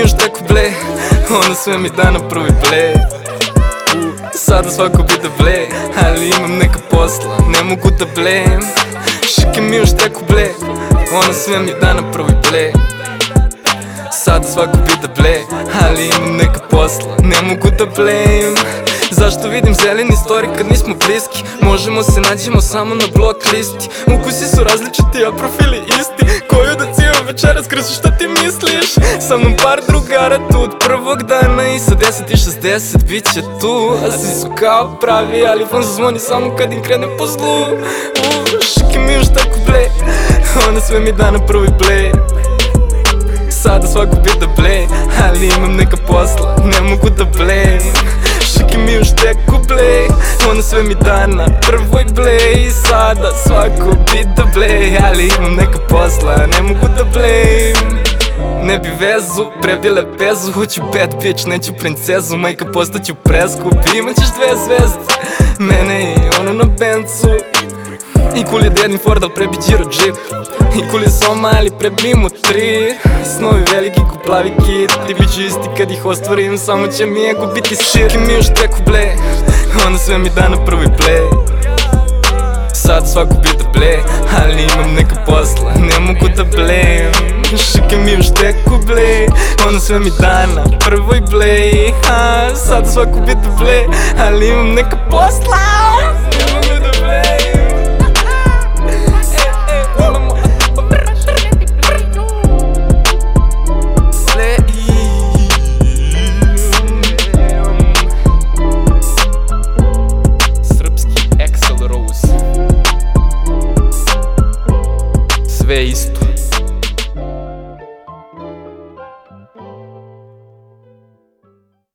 još teku ble, ona sve mi da na prvi ble. Sada svako bi da ble, ali imam neka posla, ne mogu da blem. Šike mi još teku ble, ona sve mi da na prvi ble. Sada svako bi da ble, ali imam neka posla, ne mogu da blem. Zašto vidim zeleni story kad nismo bliski? Možemo se nađemo samo na blok listi. Ukusi su različiti, a profili isti. Koju da cijem večeras, krsu šta ti misliš? Sa mnom par drugara tu od prvog dana i sa 10 i 60 bit će tu. A svi su kao pravi, ali fon zazvoni samo kad im krene po zlu. Šiki mi još tako ble, ona sve mi da na prvi ble. Sada svako bi da ble, ali imam neka posla, ne mogu da blem. Šiki mi još teku ble, ona sve mi da na prvoj ble. I sada svako bi da ble, ali imam neka posla, ne mogu da blem. Ne bi vezu, prebile bezu, hoću bad bitch, neću princezu. Majka postaću preskup, imaćeš 2 zvezde, mene i ono na bencu. I cool je dedin Ford, al pre bi Giro Jeep. I cool je Soma, ali pre bi mu 3. Snovi veliki ko plavi kit, ti bit ću isti kad ih ostvarim, samo će mi ego biti shit. Šiki mi još teku ble, ona sve mi da na prvi ble. Sad svako bi da ble, ali imam neka posla, ne mogu da blem. Šike mi još teku ble, ona sve mi da na prvoj ble. Sad svako bi da ble, ali imam neka posla.